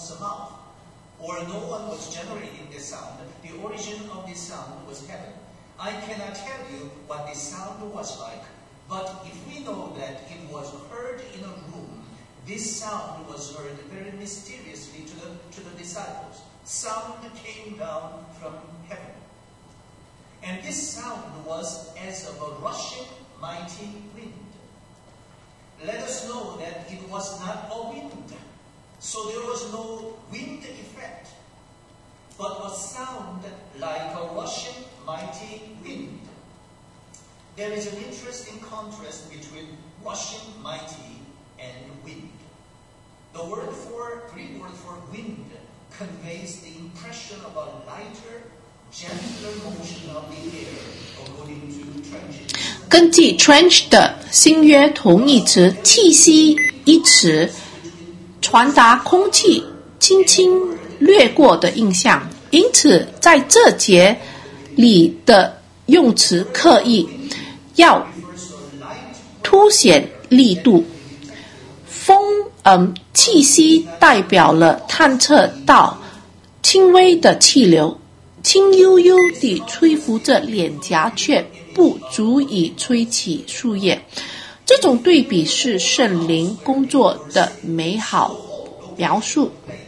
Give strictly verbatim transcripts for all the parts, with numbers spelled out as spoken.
one's mouth, or no one was generating the sound. The origin of the sound was heaven. I cannot tell you what the sound was like, but if we know that it was heard in a room, this sound was heard very mysteriously to the, to the disciples. Sound came down from heaven. And this sound was as of a rushing, mighty wind. Let us know that it was not a wind, so there was no wind effect, but a sound like a rushing, mighty wind. There is an interesting contrast between rushing, mighty, and wind. The word for, Greek word for wind conveys the impression of a lighter, gentler motion of the air, according to Trench's. 根据 Trench 的新约同义词气息一词，传达空气轻轻掠过的印象，因此在这节里的用词刻意要凸显力度。风嗯，气息代表了探测到轻微的气流，轻悠悠地吹拂着脸颊，却不足以吹起树叶。这种对比是圣灵工作的美好描述。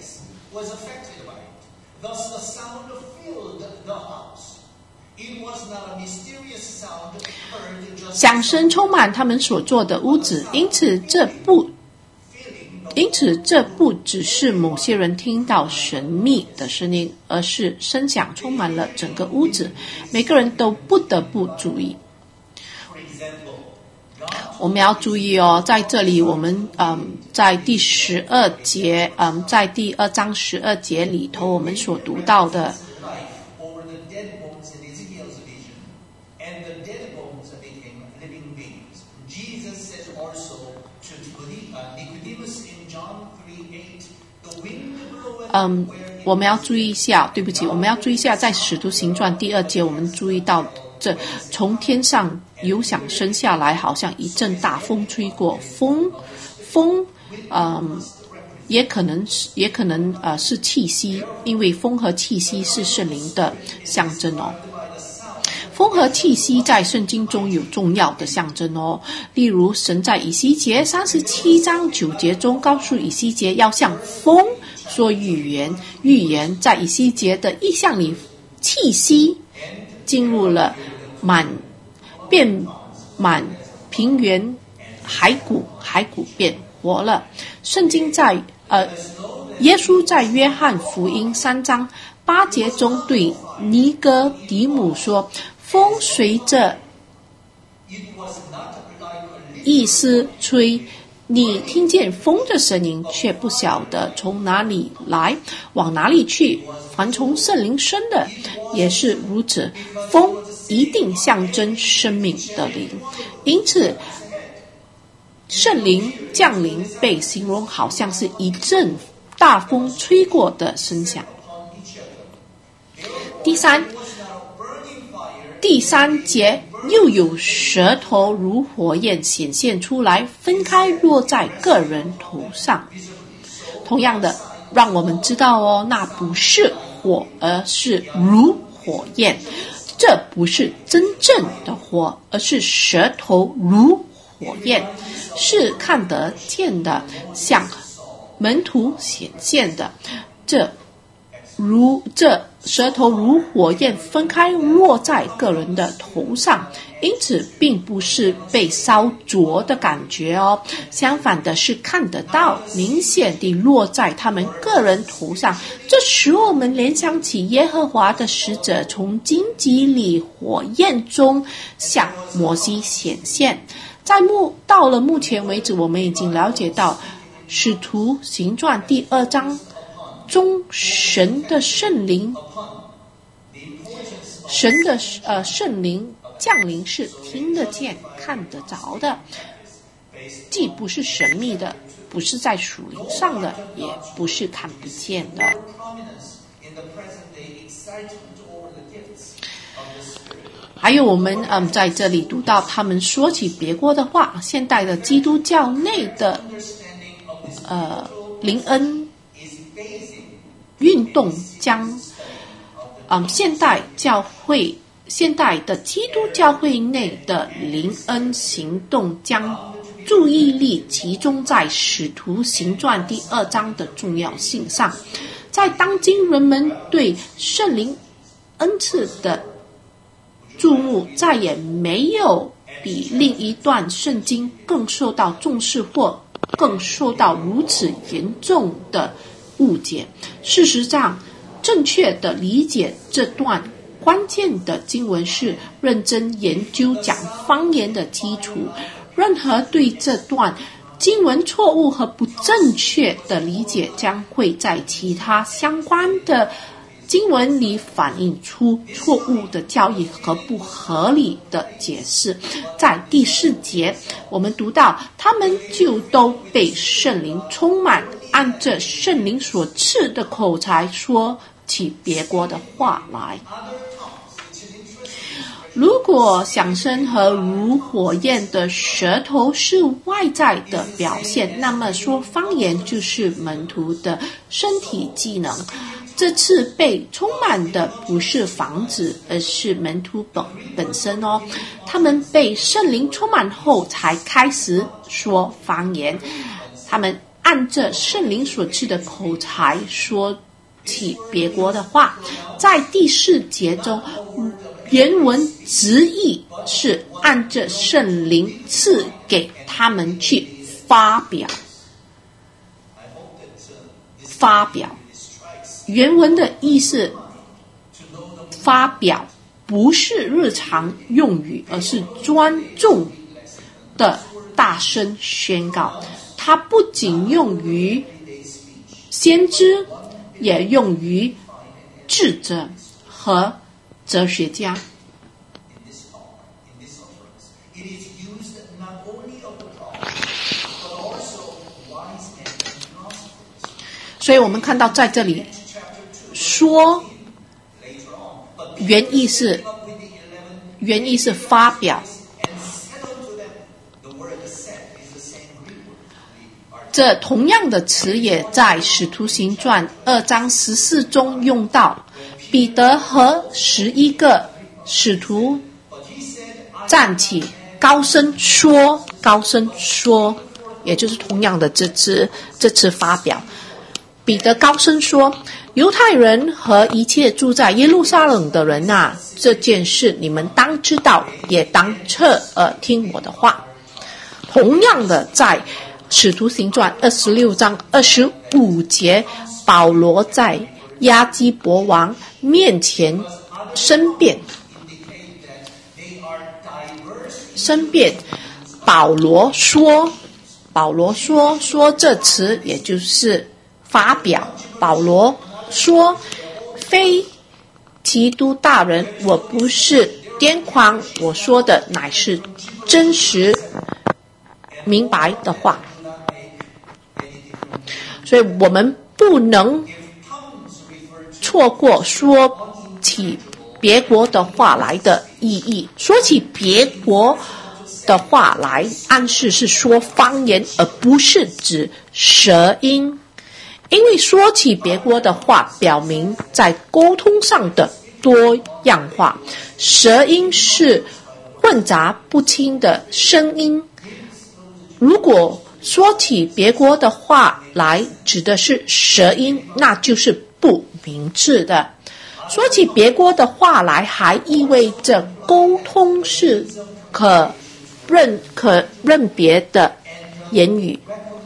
响声充满他们所做的屋子，因此这不因此这不只是某些人听到神秘的声音，而是声响充满了整个屋子，每个人都不得不注意。我们要注意哦，在这里我们嗯，在第十二节嗯，在第二章十二节里头，我们所读到的嗯，我们要注意一下，对不起，我们要注意一下，在使徒行传第二节，我们注意到这从天上有响声下来，好像一阵大风吹过，风风嗯，也可能是也可能呃是气息，因为风和气息是圣灵的象征哦。风和气息在圣经中有重要的象征哦，例如神在以西结三十七章九节中告诉以西结要像风说预言，预言在以西结的意象里，气息进入了满遍满平原海谷，海谷变活了。圣经在呃，耶稣在约翰福音三章八节中对尼哥底母说，风随着意思吹，你听见风的声音，却不晓得从哪里来，往哪里去。凡从圣灵生的也是如此，风一定象征生命的灵，因此圣灵降临被形容好像是一阵大风吹过的声响。第三第三节又有舌头如火焰显现出来，分开落在个人头上。同样的，让我们知道哦，那不是火，而是如火焰。这不是真正的火，而是舌头如火焰，是看得见的，向门徒显现的。这如这舌头如火焰分开落在个人的头上，因此并不是被烧灼的感觉哦，相反的是看得到，明显地落在他们个人头上。这使我们联想起耶和华的使者从荆棘里火焰中向摩西显现。在目到了目前为止，我们已经了解到使徒行传第二章中神的圣灵神的呃圣灵降临是听得见看得着的，既不是神秘的，不是在属灵上的，也不是看不见的。还有我们嗯在这里读到他们说起别国的话，现代的基督教内的呃灵恩运动将，嗯，现代教会、现代的基督教会内的灵恩行动将注意力集中在《使徒行传》第二章的重要性上。在当今人们对圣灵恩赐的注目，再也没有比另一段圣经更受到重视或更受到如此严重的误解。事实上，正确的理解这段关键的经文是认真研究讲方言的基础。任何对这段经文错误和不正确的理解，将会在其他相关的经文里反映出错误的教义和不合理的解释。在第四节，我们读到他们就都被圣灵充满，按着圣灵所赐的口才说起别国的话来。如果响声和如火焰的舌头是外在的表现，那么说方言就是门徒的身体技能。这次被充满的不是房子，而是门徒本本身哦。他们被圣灵充满后才开始说方言，他们按着圣灵所赐的口才说起别国的话。在第四节中，原文直译是按着圣灵赐给他们去发表发表原文的意思，发表不是日常用语，而是庄重的大声宣告。它不仅用于先知，也用于智者和哲学家。所以我们看到在这里说原意是原意是发表，这同样的词也在使徒行传二章十四中用到。彼得和十一个使徒站起，高声说，高声说，也就是同样的这次这次发表。彼得高声说：犹太人和一切住在耶路撒冷的人啊，这件事你们当知道，也当侧耳听我的话。同样的，在使徒行传二十六章二十五节，保罗在亚基伯王面前申辩，申辩。保罗说，保罗说说这词，也就是发表。保罗说：非基督大人，我不是癫狂，我说的乃是真实明白的话。所以我们不能错过说起别国的话来的意义。说起别国的话来，暗示是说方言，而不是指舌音。因为说起别国的话，表明在沟通上的多样化。舌音是混杂不清的声音。如果说起别国的话来指的是舌音，那就是不明智的。说起别国的话来，还意味着沟通是可认可认别的言语。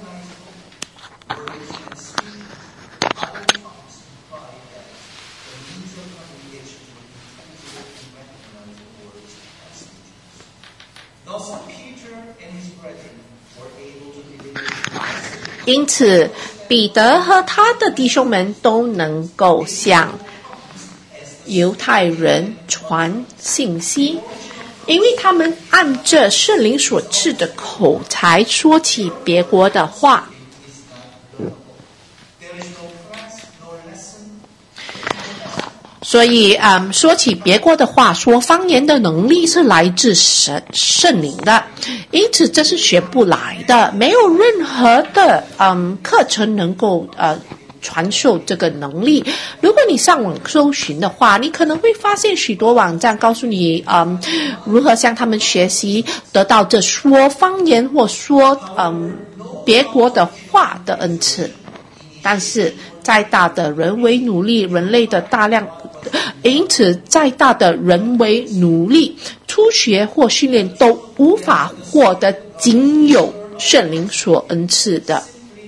因此，彼得和他的弟兄们都能够向犹太人传信息，因为他们按着圣灵所赐的口才说起别国的话。所以，嗯，说起别国的话，说方言的能力是来自神圣灵的，因此这是学不来的，没有任何的嗯课程能够呃传授这个能力。如果你上网搜寻的话，你可能会发现许多网站告诉你嗯，如何向他们学习得到这说方言或说嗯别国的话的恩赐。但是再大的人为努力，人类的大量因此再大的人为努力，初学或训练都无法获得仅有圣灵所恩赐的。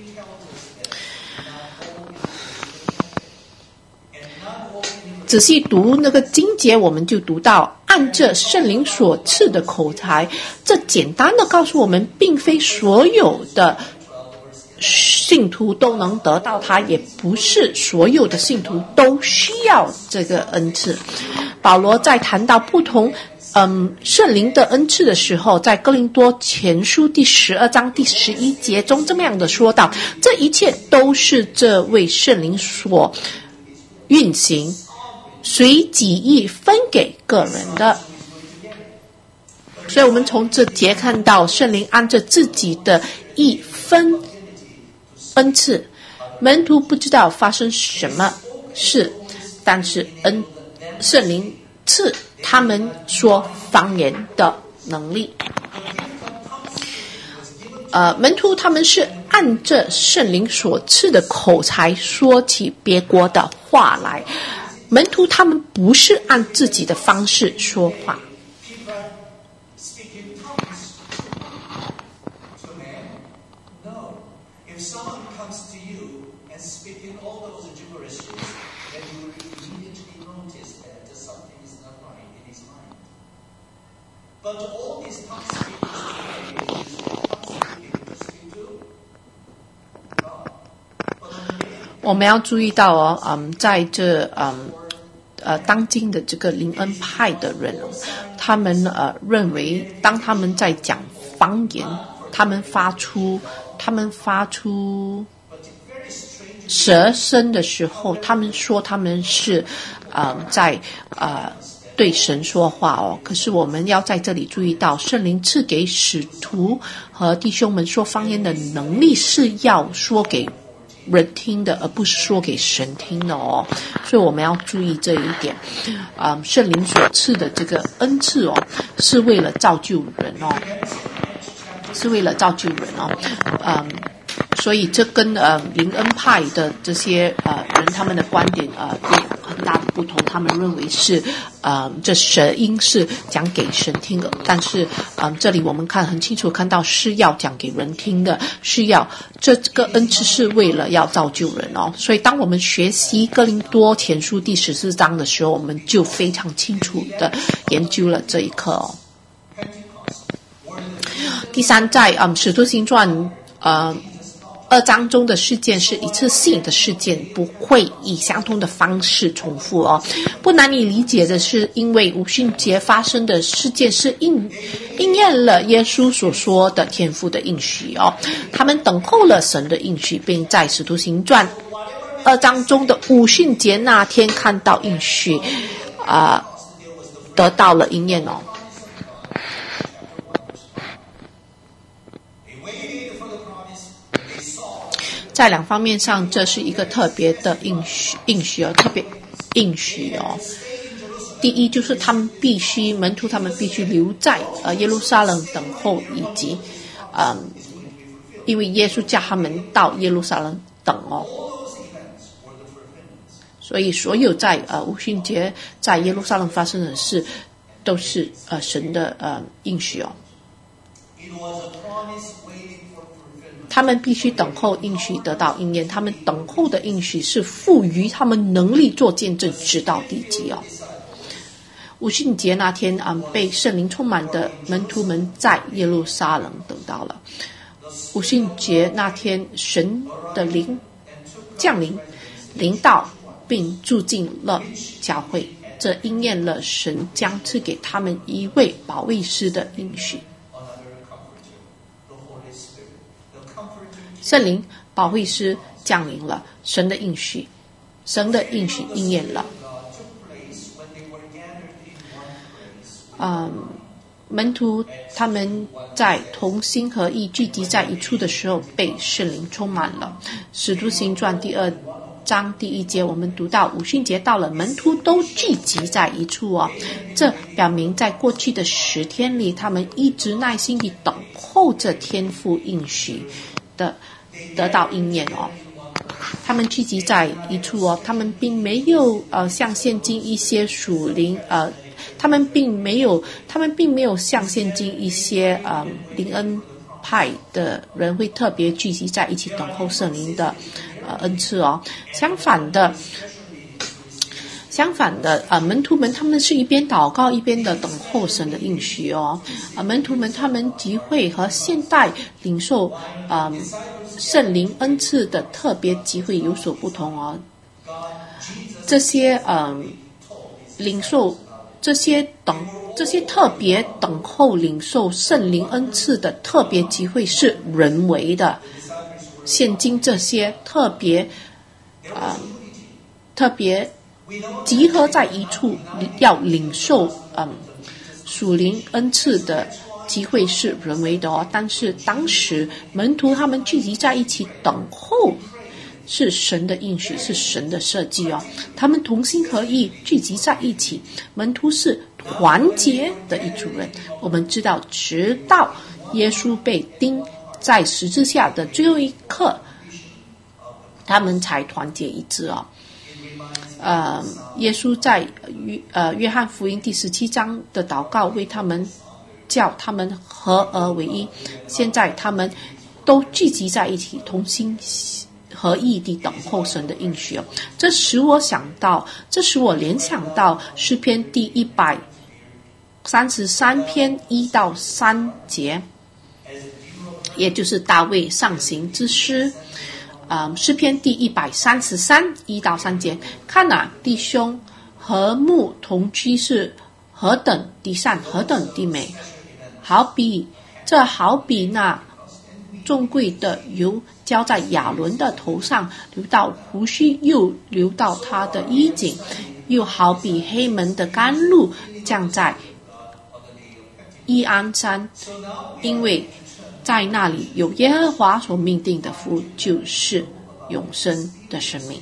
仔细读那个经节，我们就读到按着圣灵所赐的口才，这简单的告诉我们，并非所有的信徒都能得到它，也不是所有的信徒都需要这个恩赐。保罗在谈到不同嗯圣灵的恩赐的时候，在哥林多前书第十二章第十一节中这么样的说道，这一切都是这位圣灵所运行，随己意分给个人的。所以我们从这节看到圣灵按着自己的意分恩赐，门徒不知道发生什么事，但是恩圣灵赐他们说方言的能力。呃，门徒他们是按着圣灵所赐的口才说起别国的话来，门徒他们不是按自己的方式说话。 But all these tongue speakers today, 我们要注意到哦，嗯，在这嗯呃当今的这个灵恩派的人，他们呃认为，当他们在讲方言，他们发出他们发出舌声的时候，他们说他们是呃在呃。对神说话哦，可是我们要在这里注意到，圣灵赐给使徒和弟兄们说方言的能力是要说给人听的，而不是说给神听的哦。所以我们要注意这一点。嗯，圣灵所赐的这个恩赐哦，是为了造就人哦，是为了造就人哦。嗯。所以这跟呃灵恩派的这些呃人他们的观点呃有很大的不同，他们认为是呃这舌音是讲给神听的，但是嗯、呃、这里我们看很清楚看到是要讲给人听的，是要这个恩赐是为了要造就人哦。所以当我们学习哥林多前书第十四章的时候，我们就非常清楚的研究了这一课哦。第三，在嗯使徒行传呃二章中的事件是一次性的事件，不会以相同的方式重复哦。不难以理解的是，因为五旬节发生的事件是应应验了耶稣所说的天父的应许哦。他们等候了神的应许，并在使徒行传二章中的五旬节那天看到应许啊、呃，得到了应验哦。在两方面上，这是一个特别的应许，应许哦，特别应许哦。第一就是他们必须门徒，他们必须留在呃耶路撒冷等候，以及嗯，因为耶稣叫他们到耶路撒冷等哦。所以所有在呃五旬节在耶路撒冷发生的事，都是呃神的呃应许哦。他们必须等候应许得到应验，他们等候的应许是赋予他们能力做见证直到地极哦。五旬节那天啊、嗯，被圣灵充满的门徒们在耶路撒冷等到了。五旬节那天，神的灵降临，临到并住进了教会，这应验了神将赐给他们一位保惠师的应许。圣灵保惠师降临了，神的应许，神的应许应验了。嗯，门徒他们在同心合意聚集在一处的时候，被圣灵充满了。使徒行传第二章第一节，我们读到五旬节到了，门徒都聚集在一处哦。这表明在过去的十天里，他们一直耐心地等候着天父应许的得到应验哦。他们聚集在一处哦，他们并没有呃像现今一些属灵呃，他们并没有他们并没有像现今一些呃灵恩派的人会特别聚集在一起等候圣灵的呃恩赐哦。相反的，相反的呃门徒们他们是一边祷告一边的等候神的应许哦。呃门徒们他们集会和现代领受呃圣灵恩赐的特别集会有所不同哦。这些呃领受这些等这些特别等候领受圣灵恩赐的特别集会是人为的，现今这些特别呃特别集合在一处要领受嗯属灵恩赐的机会是人为的哦。但是当时门徒他们聚集在一起等候是神的应许，是神的设计哦。他们同心合意聚集在一起，门徒是团结的一组人。我们知道直到耶稣被钉在十字架的最后一刻，他们才团结一致哦。呃，耶稣在约呃约翰福音第十七章的祷告为他们叫他们合而为一，现在他们都聚集在一起，同心合意地等候神的应许哦。这使我想到，这使我联想到诗篇第一百三十三篇一到三节，也就是大卫上行之诗。呃，诗篇第一百三十三一到三节，看啊，弟兄和睦同居是何等的善，何等的美，好比这好比那重贵的油浇在亚伦的头上，流到胡须，又流到他的衣襟，又好比黑门的甘露降在伊安山，因为在那里有耶和华所命定的福，就是永生的生命。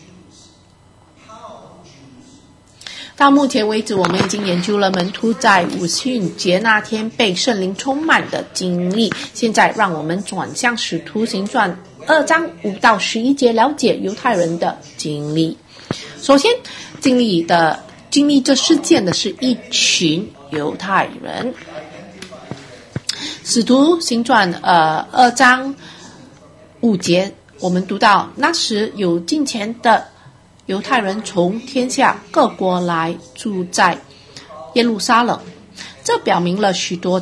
到目前为止，我们已经研究了门徒在五旬节那天被圣灵充满的经历。现在让我们转向使徒行传二章五到十一节，了解犹太人的经历。首先，经历的经历这事件的是一群犹太人。使徒行传呃二章五节，我们读到那时有敬虔的犹太人从天下各国来住在耶路撒冷，这表明了许多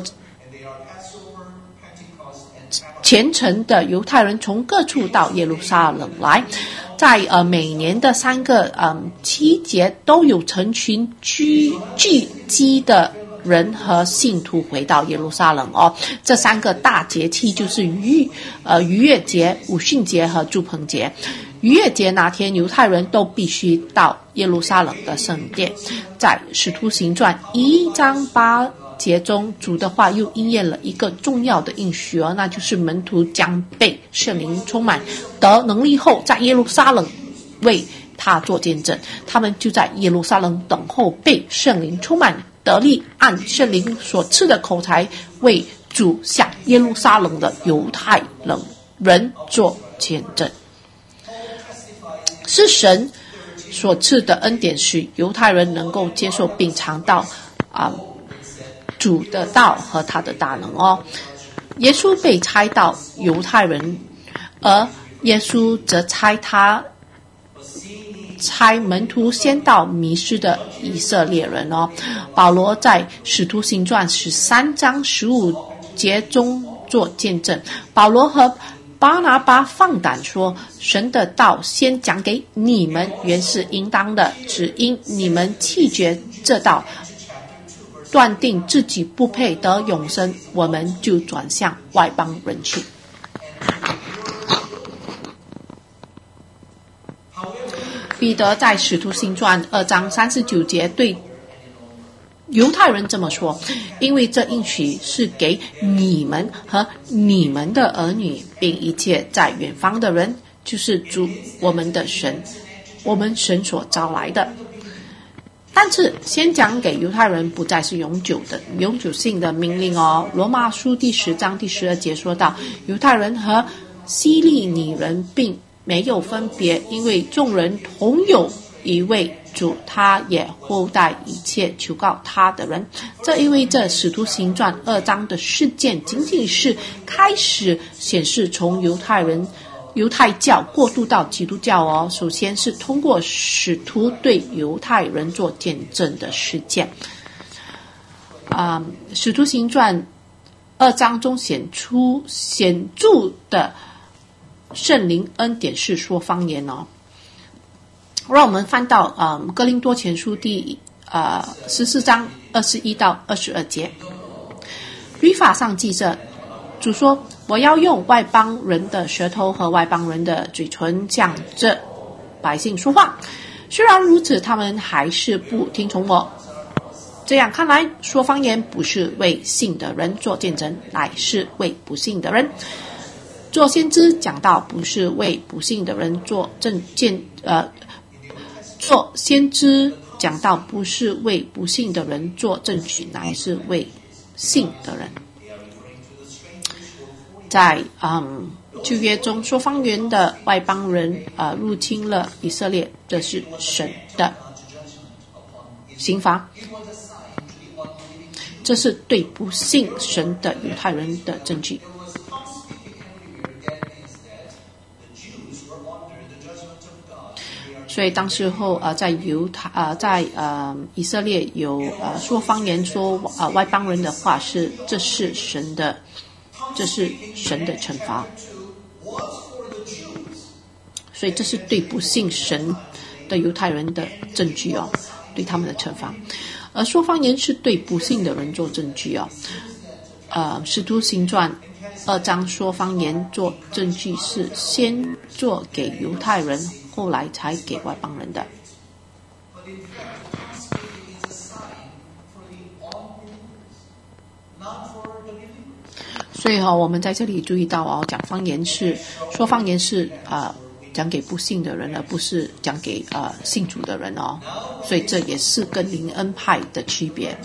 虔诚的犹太人从各处到耶路撒冷来。在呃每年的三个呃七节都有成群聚聚集的人和信徒回到耶路撒冷哦。这三个大节气就是逾呃逾越节、五旬节和住棚节。逾越节那天，犹太人都必须到耶路撒冷的圣殿。在使徒行传一章八节中，主的话又应验了一个重要的应许哦，那就是门徒将被圣灵充满，得能力后，在耶路撒冷为他做见证。他们就在耶路撒冷等候被圣灵充满，得力按圣灵所赐的口才，为主向耶路撒冷的犹太人做见证。是神所赐的恩典，使犹太人能够接受并尝到啊、呃、主的道和他的大能哦。耶稣被差到犹太人，而耶稣则差他差门徒先到迷失的以色列人哦。保罗在使徒行传十三章十五节中做见证，保罗和巴拿巴放胆说，神的道先讲给你们原是应当的，只因你们弃绝这道，断定自己不配得永生，我们就转向外邦人去。彼得在使徒行传二章三十九节对犹太人这么说，因为这应许是给你们和你们的儿女，并一切在远方的人， 就是主我们的神，我们神所招来的。但是先讲给犹太人不再是永久的永久性的命令哦。罗马书第十章第十二节说到，犹太人和希利尼人并没有分别，因为众人同有一位主，他也厚待一切求告他的人。这意味着使徒行传二章的事件仅仅是开始显示从犹太人犹太教过渡到基督教哦。首先是通过使徒对犹太人做见证的事件。啊、嗯，使徒行传二章中显出显著的圣灵恩典是说方言哦。让我们翻到嗯哥林多前书第呃十四章二十一到二十二节，律法上记着，主说，我要用外邦人的舌头和外邦人的嘴唇向这百姓说话，虽然如此，他们还是不听从我。这样看来，说方言不是为信的人做见证，乃是为不信的人。做先知讲道不是为不信的人做证见，呃，做先知讲道不是为不信的人做证据，乃是为信的人。在嗯旧约中，说方言的外邦人呃入侵了以色列，这是神的刑罚，这是对不信神的犹太人的证据。所以当时候呃在犹太呃在呃以色列有呃说方言说呃外邦人的话，是这是神的这是神的惩罚。所以这是对不信神的犹太人的证据哦，对他们的惩罚。而说方言是对不信的人做证据哦。呃使徒行传二章说方言做证据是先做给犹太人，后来才给外邦人的。所以哈、哦，我们在这里注意到哦，讲方言是说方言是啊、呃、讲给不信的人，而不是讲给啊、呃、信主的人哦。所以这也是跟灵恩派的区别。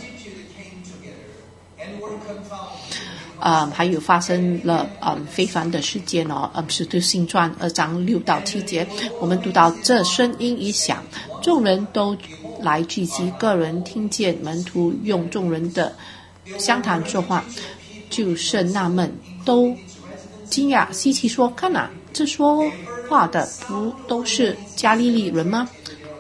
啊、嗯，还有发生了嗯非凡的事件哦。嗯，使徒行传二章六到七节，我们读到这声音一响，众人都来聚集，个人听见门徒用众人的相谈说话，就甚纳闷，都惊讶稀奇说：“看哪，这说话的不都是加利利人吗？”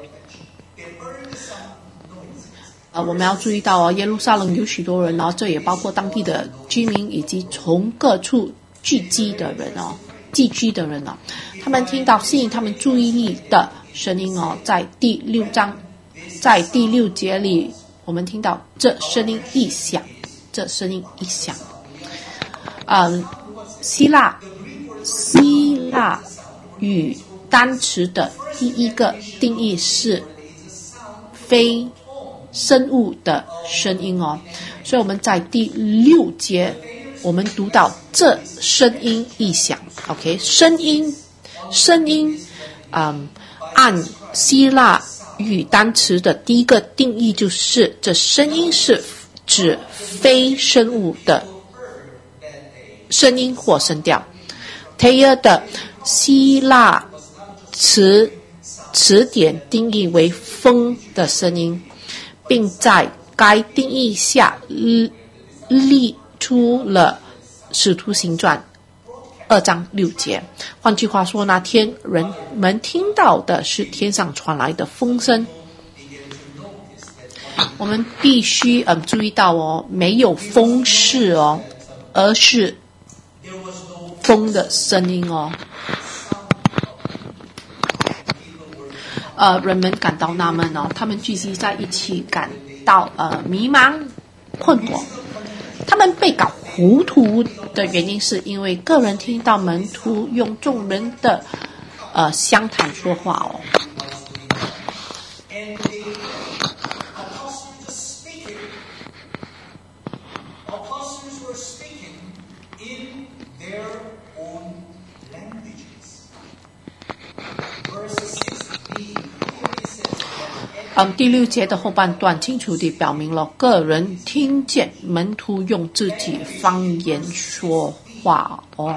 呃，我们要注意到哦，耶路撒冷有许多人哦，这也包括当地的居民以及从各处聚集的人哦，寄居的人哦，他们听到吸引他们注意力的声音哦，在第六章，在第六节里，我们听到这声音一响，这声音一响。嗯，希腊希腊语单词的第一个定义是非生物的声音哦，所以我们在第六节我们读到这声音一响 ，OK， 声音声音，嗯，按希腊语单词的第一个定义就是这声音是指非生物的声音或声调。忒尔的希腊词词典定义为风的声音，并在该定义下列出了使徒行传二章六节。换句话说，那天人们听到的是天上传来的风声。我们必须嗯注意到哦，没有风势哦，而是风的声音哦。呃，人们感到纳闷哦，他们聚集在一起，感到呃迷茫、困惑。他们被搞糊涂的原因，是因为个人听到门徒用众人的呃相谈说话哦。 嗯，第六节的后半段清楚地表明了个人听见门徒用自己方言说话哦。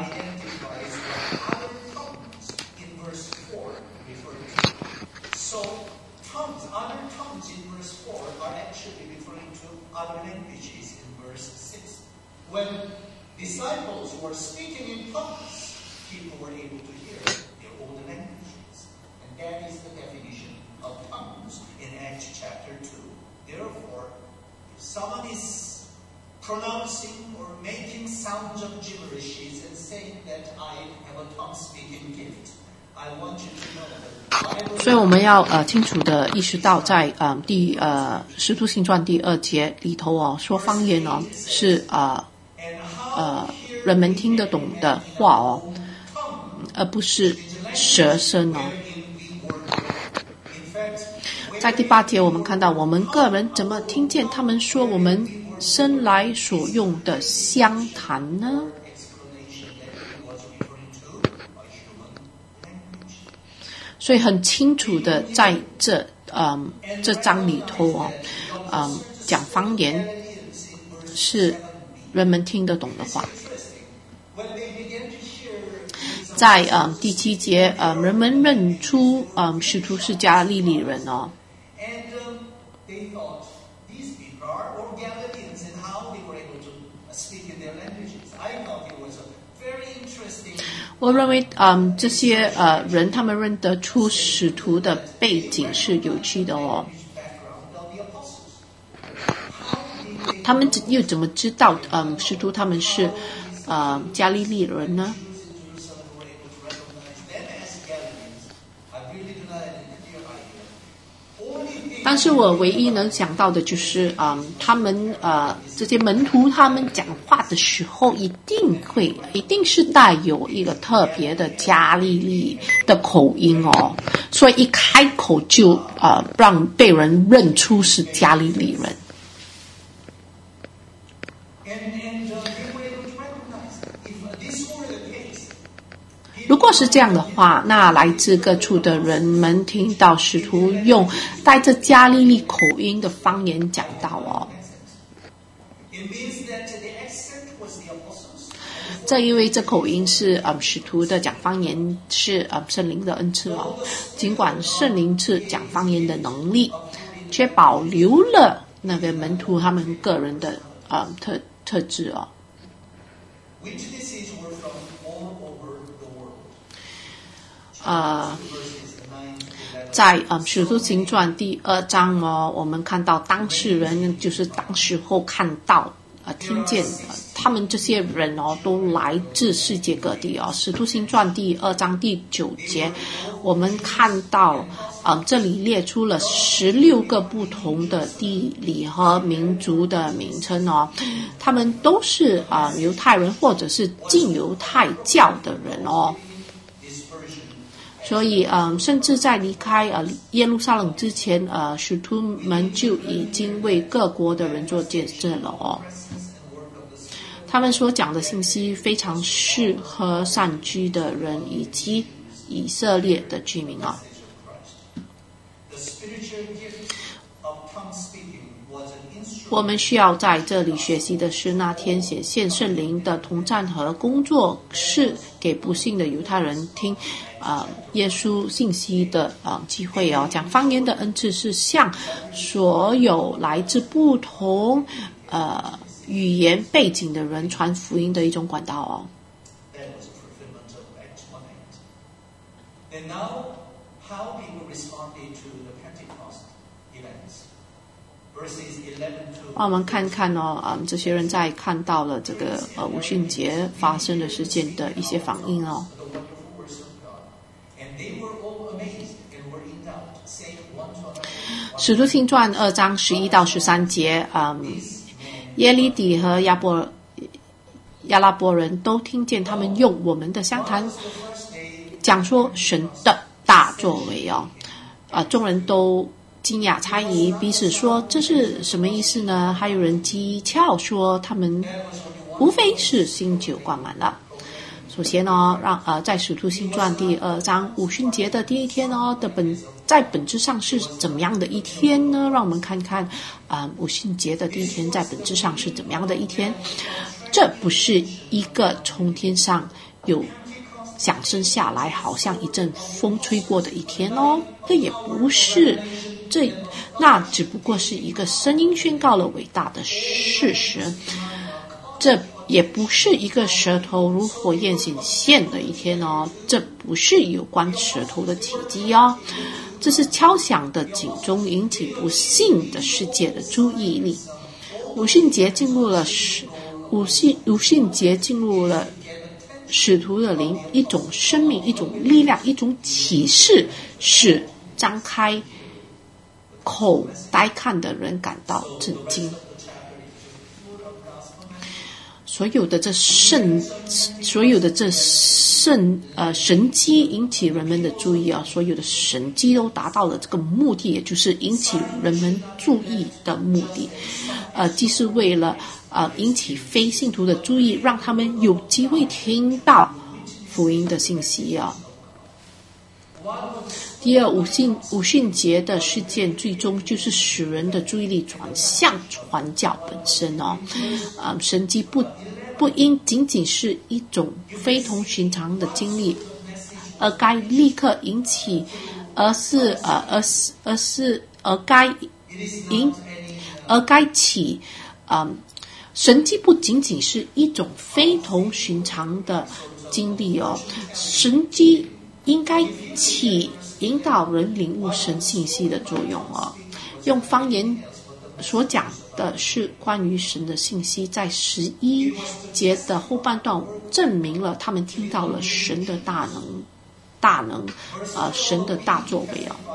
When disciples were speaking in tongues, people were able to hear their own languages. And that is the definition of tongues in Acts chapter two. Therefore, if someone is pronouncing or making sounds of gibberishes and saying that I have a tongue-speaking gift, I want you to know that 所以我们要呃清楚的意识到在，在呃第呃使徒行传第二节里头哦，说方言哦是呃呃人们听得懂的话哦，而不是舌声哦。在第八节我们看到，我们个人怎么听见他们说我们生来所用的相谈呢？所以很清楚的在这嗯这章里头哦，嗯讲方言是人们听得懂的话。在嗯第七节，嗯人们认出嗯使徒是加利利人哦。我认为，嗯，这些呃人他们认得出使徒的背景是有趣的哦。他们又怎么知道，嗯，使徒他们是呃加利利人呢？但是我唯一能想到的就是，嗯，他们呃这些门徒他们讲话的时候，一定会一定是带有一个特别的加利利的口音哦，所以一开口就呃让被人认出是加利利人。如果是这样的话，那来自各处的人们听到使徒用带着加利利口音的方言讲道哦，这因为这口音是嗯使徒的讲方言是嗯圣灵的恩赐哦，尽管圣灵是讲方言的能力，却保留了那个门徒他们个人的嗯特特质哦。呃，在呃《使徒行传》第二章哦，我们看到当事人就是当时候看到呃听见、呃、他们这些人哦，都来自世界各地哦。《使徒行传》第二章第九节，我们看到呃这里列出了十六个不同的地理和民族的名称哦，他们都是啊、呃、犹太人或者是进犹太教的人哦。所以，嗯，甚至在离开呃耶路撒冷之前，呃，使徒们就已经为各国的人做见证了哦。他们所讲的信息非常适合散居的人以及以色列的居民啊。我们需要在这里学习的是，那天显现圣灵的同在和工作是给不幸的犹太人听呃耶稣信息的呃机会哦。讲方言的恩赐是向所有来自不同呃语言背景的人传福音的一种管道哦。我们看看哦，嗯，这些人在看到了这个呃五旬节发生的事件的一些反应哦。使徒行传二章十一到十三节，嗯，耶利底和亚波亚拉伯人都听见他们用我们的乡谈讲说神的大作为哦，啊、呃，众人都惊讶猜疑，彼此说这是什么意思呢？还有人讥诮说他们无非是新酒灌满了。首先呢，让呃在使徒行传第二章五旬节的第一天哦的本在本质上是怎么样的一天呢？让我们看看啊、呃，五旬节的第一天在本质上是怎么样的一天。这不是一个从天上有响声下来，好像一阵风吹过的一天哦，这也不是，这那只不过是一个声音宣告了伟大的事实。这也不是一个舌头如火焰显现的一天哦，这不是有关舌头的体积哦，这是敲响的警钟，引起不幸的世界的注意力。五旬节进入了五旬五旬节进入了使徒的灵，一种生命，一种力量，一种启示，使张开口呆看的人感到震惊。所有的这圣，所有的这圣呃神迹引起人们的注意啊，所有的神迹都达到了这个目的，也就是引起人们注意的目的。呃，既是为了呃引起非信徒的注意，让他们有机会听到福音的信息啊。第二，五旬五旬节的事件最终就是使人的注意力转向传教本身哦。呃，神迹不不应仅仅是一种非同寻常的经历，而该立刻引起，而是呃而是而是而该引而该起，嗯、呃，神迹不仅仅是一种非同寻常的经历哦，神迹应该起引导人领悟神信息的作用哦。用方言所讲的是关于神的信息，在十一节的后半段证明了他们听到了神的大能，大能，呃，神的大作为哦。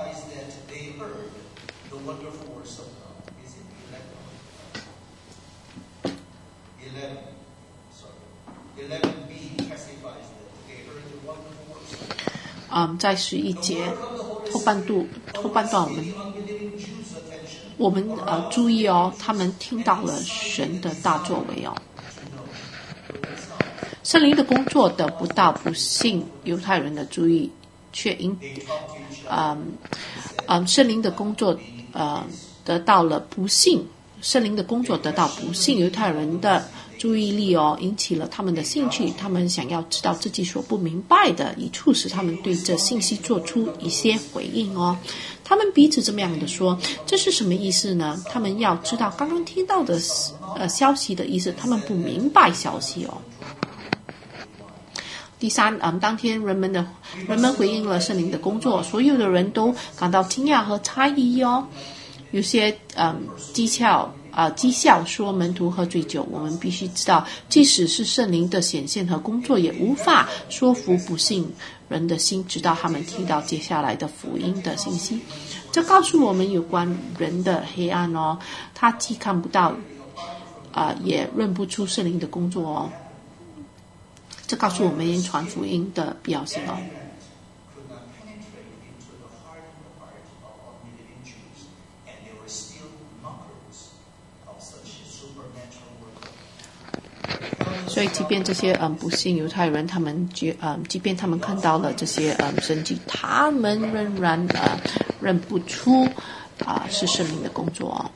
嗯，在十一节后半度后半段，我们我们呃注意哦，他们听到了神的大作为哦。圣灵的工作得不到不信犹太人的注意，却因嗯嗯圣灵的工作呃得到了不信，圣灵的工作得到不信犹太人的注意力哦，引起了他们的兴趣，他们想要知道自己所不明白的，以促使他们对这信息做出一些回应哦。他们彼此这么样的说，这是什么意思呢？他们要知道刚刚听到的呃消息的意思，他们不明白消息哦。第三，嗯，当天人们的人们回应了圣灵的工作，所有的人都感到惊讶和诧异哦。有些嗯讥诮啊讥笑说门徒喝醉酒，我们必须知道，即使是圣灵的显现和工作，也无法说服不信人的心，直到他们听到接下来的福音的信息。这告诉我们有关人的黑暗哦，他既看不到啊、呃，也认不出圣灵的工作哦。这告诉我们传福音的必要性哦。所以，即便这些嗯不信犹太人，他们觉嗯，即便他们看到了这些嗯神迹，他们仍然呃认不出啊、呃、是圣灵的工作哦，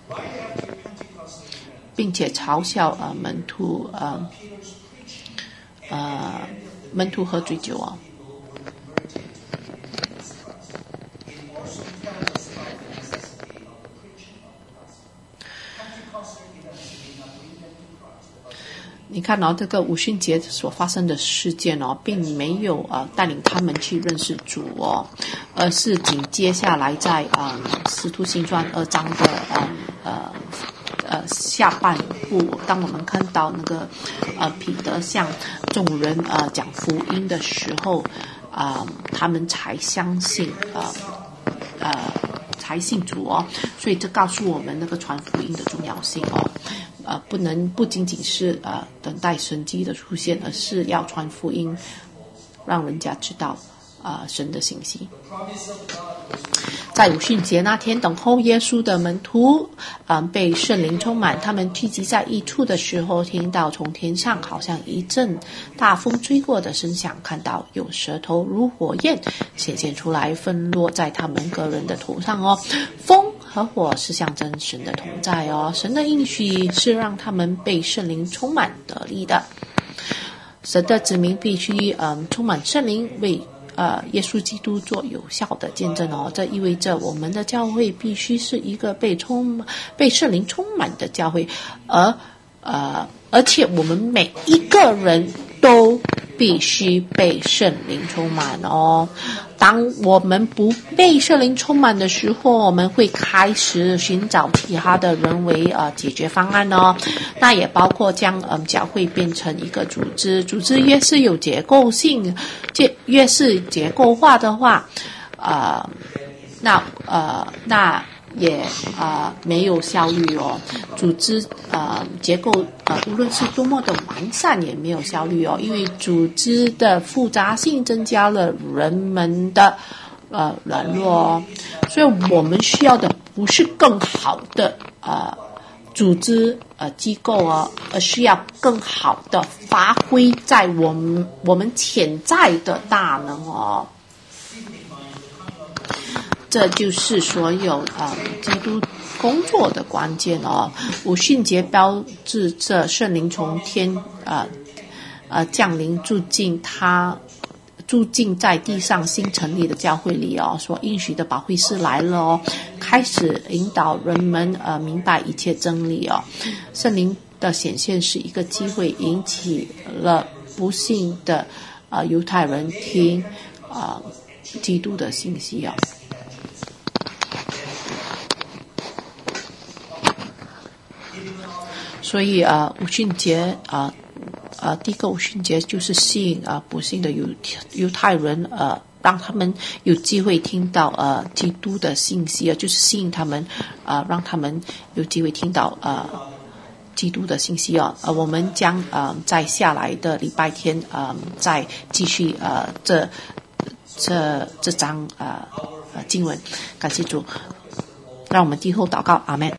并且嘲笑呃门徒呃呃门徒喝醉酒哦。你看哦，这个五旬节所发生的事件哦，并没有呃带领他们去认识主哦，而是紧接下来在呃《使徒行传》二章的呃呃呃下半部，当我们看到那个呃彼得向众人呃讲福音的时候，啊、呃，他们才相信呃呃才信主哦，所以这告诉我们那个传福音的重要性哦。呃，不能不仅仅是呃等待神迹的出现，而是要传福音，让人家知道啊、呃、神的信息。 在五旬节那天，等候耶稣的门徒，嗯，被圣灵充满，他们聚集在一处的时候，听到从天上好像一阵大风吹过的声响，看到有舌头如火焰显现出来，分落在他们个人的头上哦。风和火是象征神的同在哦，神的应许是让他们被圣灵充满得力的。神的子民必须嗯充满圣灵，为呃耶稣基督做有效的见证哦。这意味着我们的教会必须是一个被充被圣灵充满的教会，而呃而且我们每一个人都必须被圣灵充满哦。当我们不被圣灵充满的时候，我们会开始寻找其他的人为呃解决方案哦。那也包括将嗯、呃、教会变成一个组织，组织越是有结构性，越是结构化的话，呃，那呃那。也呃没有效率哦，组织呃结构呃无论是多么的完善也没有效率哦，因为组织的复杂性增加了人们的呃软弱哦，所以我们需要的不是更好的呃组织呃机构哦，而需要更好的发挥在我们我们潜在的大能哦。这就是所有呃基督工作的关键哦。五旬节标志着圣灵从天呃呃降临，住进他住进在地上新成立的教会里哦。所应许的保惠师来了哦，开始引导人们呃明白一切真理哦。圣灵的显现是一个机会，引起了不信的呃犹太人听呃基督的信息哦。所以呃五旬节啊呃, 呃第一个五旬节就是吸引啊、呃、不幸的犹犹太人呃让他们有机会听到呃基督的信息啊，就是吸引他们呃让他们有机会听到呃基督的信息啊。呃我们将呃在下来的礼拜天呃再继续呃这这这章呃呃经文，感谢主，让我们低头祷告，阿们。